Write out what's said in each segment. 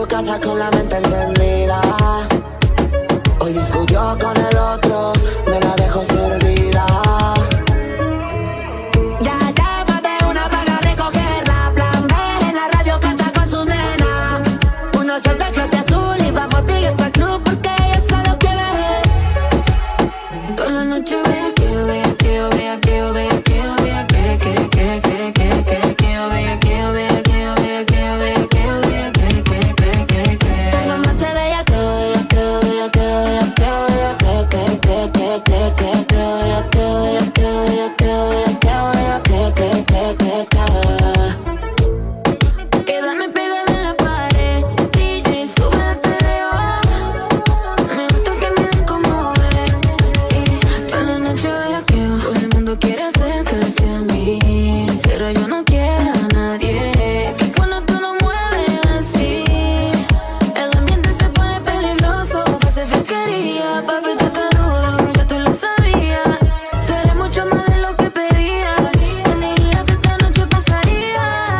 tu casa con la mente encendida. Hoy discutió con el otro, me la dejó servida. Ya llama de una para recogerla. Plan B en la radio canta con su nena. Uno siente clase azul y vamos directo al club porque ella solo quiere. Toda la noche vea que yo vea, que yo vea, que yo vea, que yo vea, que yo vea, que yo vea, que yo vea, que yo vea, que yo vea, que yo vea, Por la noche bella que yo vea, que yo vea, que yo vea, que yo vea, quedarme pegada en la pared. DJ, sube el perreo. Me gusta que me den como es. Y toda la noche bellaqueo. Todo el mundo quiere acercarse a mí, pero yo no quiero a nadie. Que cuando tú lo mueves así, el ambiente se pone peligroso. Pase fiscalía, papi, tú estás duro, ya tú lo sabías. Tú eres mucho más de lo que pedía. ¿Quién diría que esta noche pasaría?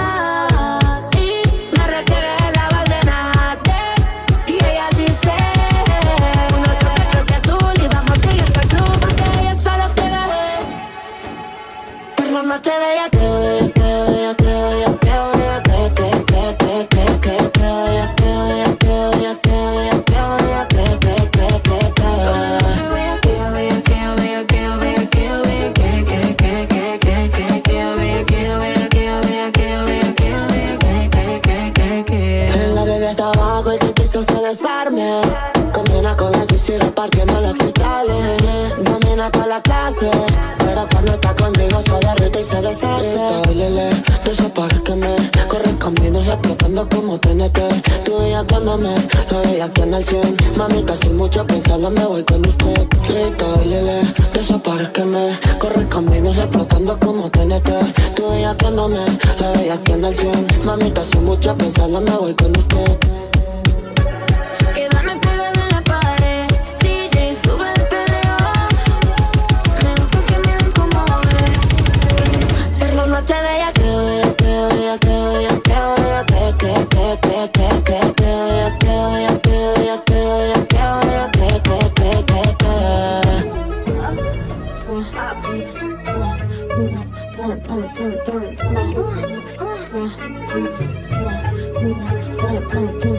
me requiere la Valdenate. Y ella dice: uno siente clase azul y vamos directo al club porque ella solo quiere. Por la noche bella que yo vea, que yo vea, que yo vea, que yo vea, la bebé está abajo y que el piso se desarme. Combina con la GC repartiendo los cristales. Domina toda la clase, pero cuando está conmigo se derrite y se deshace. Bailele, desaparezqueme. Corre caminos explotando como TNT. Tú bellaqueándome, la bellaquea en el 100. Mamita, sin mucho pensarlo me voy con usted. Grita, bailele, desaparezqueme. Corre caminos explotando como TNT. Tú bellaqueándome, la bellaquea en el 100. Mamita, sin mucho pensarlo me voy con usted. Quedarme pegada en la pared. DJ, sube el perreo. Me gusta que me den como es. Por la noche bella que yo vea, que yo vea, que yo vea, que yo vea, que yo vea, que yo vea, que yo vea, que yo vea, que yo vea, que yo vea, que yo vea, que yo vea.